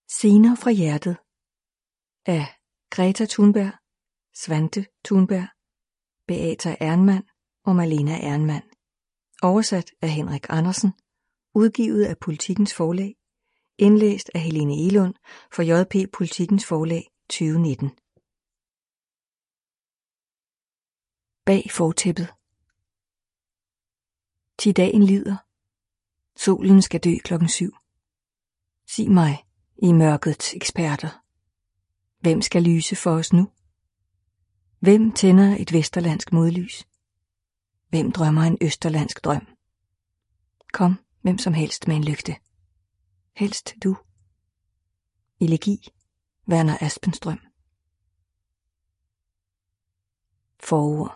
Scener fra hjertet af Greta Thunberg, Svante Thunberg, Beata Ernmann og Malena Ernmann. Oversat af Henrik Andersen. Udgivet af Politikens Forlag. Indlæst af Helene Egelund for JP Politikens Forlag 2019. Bag fortæppet. Til dagen lider. Solen skal dø 7:00. Sig mig, I mørkets eksperter. Hvem skal lyse for os nu? Hvem tænder et vesterlandsk modlys? Hvem drømmer en østerlandsk drøm? Kom, hvem som helst med en lygte. Helst du. Elegi, Werner Aspenstrøm. Forord.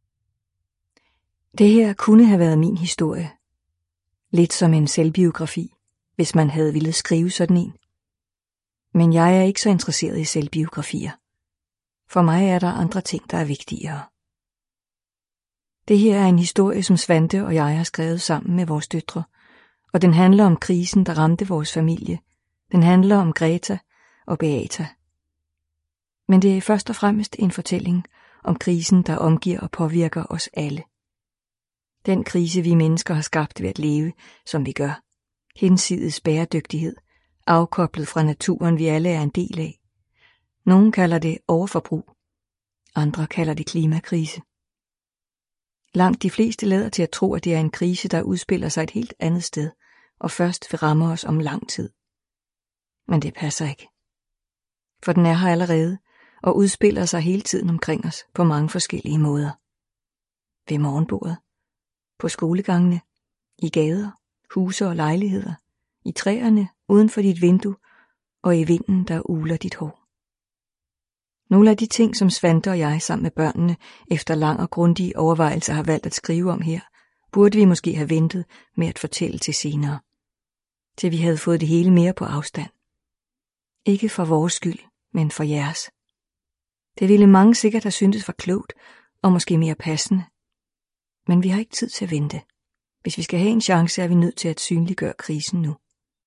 Det her kunne have været min historie. Lidt som en selvbiografi, hvis man havde ville skrive sådan en. Men jeg er ikke så interesseret i selvbiografier. For mig er der andre ting, der er vigtigere. Det her er en historie, som Svante og jeg har skrevet sammen med vores døtre, og den handler om krisen, der ramte vores familie. Den handler om Greta og Beata. Men det er først og fremmest en fortælling om krisen, der omgiver og påvirker os alle. Den krise, vi mennesker har skabt ved at leve, som vi gør. Hinsides bæredygtighed, afkoblet fra naturen, vi alle er en del af. Nogle kalder det overforbrug. Andre kalder det klimakrise. Langt de fleste lader til at tro, at det er en krise, der udspiller sig et helt andet sted, og først vil ramme os om lang tid. Men det passer ikke. For den er her allerede, og udspiller sig hele tiden omkring os på mange forskellige måder. Ved morgenbordet, på skolegangene, i gader, huse og lejligheder, i træerne uden for dit vindue og i vinden, der uler dit hår. Nogle af de ting, som Svante og jeg sammen med børnene efter lang og grundig overvejelse har valgt at skrive om her, burde vi måske have ventet med at fortælle til senere. Til vi havde fået det hele mere på afstand. Ikke for vores skyld, men for jeres. Det ville mange sikkert have syntes var klogt og måske mere passende. Men vi har ikke tid til at vente. Hvis vi skal have en chance, er vi nødt til at synliggøre krisen nu.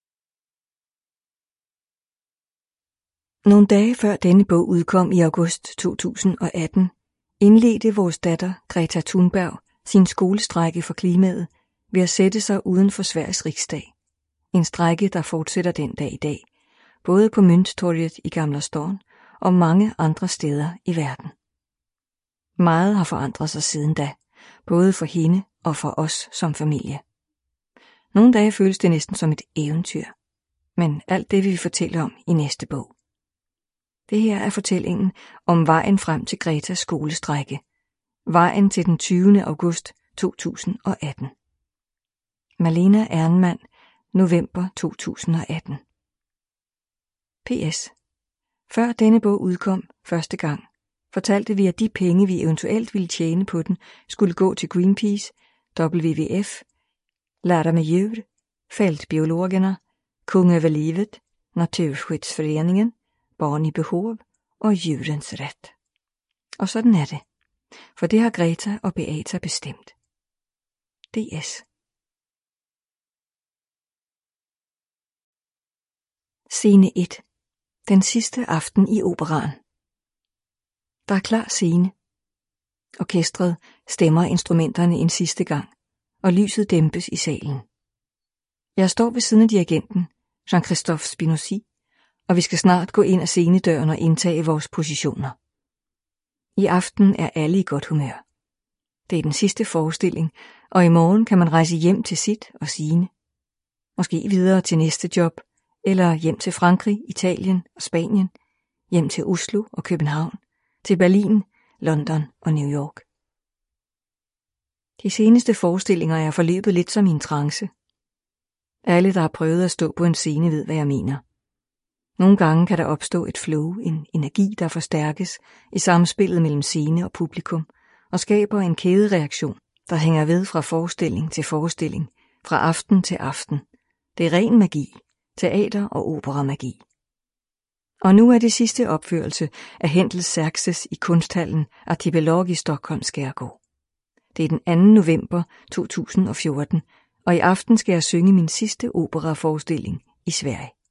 Nogle dage før denne bog udkom i august 2018, indledte vores datter Greta Thunberg sin skolestrejke for klimaet ved at sætte sig uden for Sveriges riksdag. En strejke, der fortsætter den dag i dag, både på Mynttorget i Gamla stan og mange andre steder i verden. Meget har forandret sig siden da, både for hende og for os som familie. Nogle dage føles det næsten som et eventyr, men alt det vil vi fortælle om i næste bog. Det her er fortællingen om vejen frem til Gretas skolestrejke. Vejen til den 20. august 2018. Malena Ernmann, november 2018. PS. Før denne bog udkom første gang, fortalte vi, at de penge, vi eventuelt ville tjene på den, skulle gå til Greenpeace, WWF, Lära mig djur, Fältbiologerna, Kung över livet, Naturskyddsföreningen, Barn i behov og djurens ret. Og sådan er det, for det har Greta og Beata bestemt. DS. Scene 1. Den sidste aften i operaen. Der er klar scene. Orkestret stemmer instrumenterne en sidste gang, og lyset dæmpes i salen. Jeg står ved siden af dirigenten, Jean-Christophe Spinozzi, og vi skal snart gå ind ad scenedøren og indtage vores positioner. I aften er alle i godt humør. Det er den sidste forestilling, og i morgen kan man rejse hjem til sit og sine. Måske videre til næste job, eller hjem til Frankrig, Italien og Spanien, hjem til Oslo og København, til Berlin, London og New York. De seneste forestillinger er forløbet lidt som i en trance. Alle, der har prøvet at stå på en scene, ved, hvad jeg mener. Nogle gange kan der opstå et flow, en energi, der forstærkes i samspillet mellem scene og publikum, og skaber en kædereaktion, der hænger ved fra forestilling til forestilling, fra aften til aften. Det er ren magi, teater- og operamagi. Og nu er det sidste opførelse af Händels Xerxes i kunsthallen Artipelag i Stockholms skærgård. Det er den 2. november 2014, og i aften skal jeg synge min sidste operaforestilling i Sverige.